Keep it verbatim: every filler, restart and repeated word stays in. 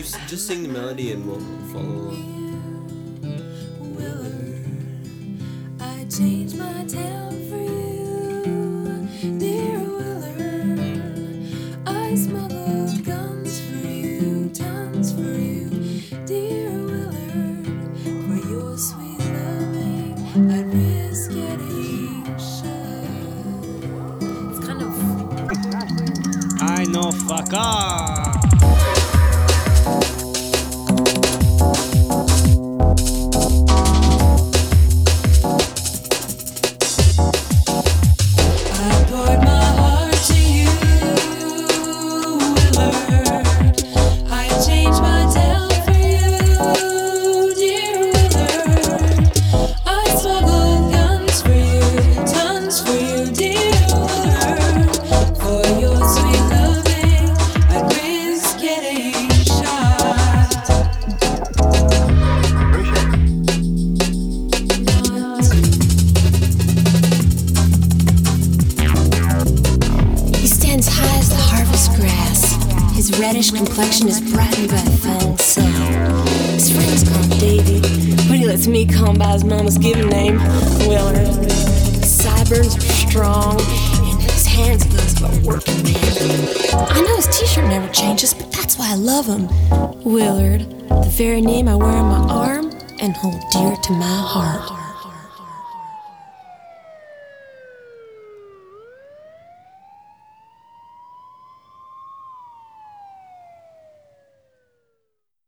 You s- just sing the melody and we'll follow along. I changed my town for you, dear Willard. I smuggled guns for you, tons for you, dear Willard. For your sweet loving, I'd risk getting shot. It's kind of. I know, fuck off. Reddish complexion is brightened by the falling sun. His friends call him Davy, but he lets me call him by his mama's given name, Willard. His sideburns are strong, and his hands glow like a working man. I know his t-shirt never changes, but that's why I love him. Willard, the very name I wear on my arm and hold dear to my heart.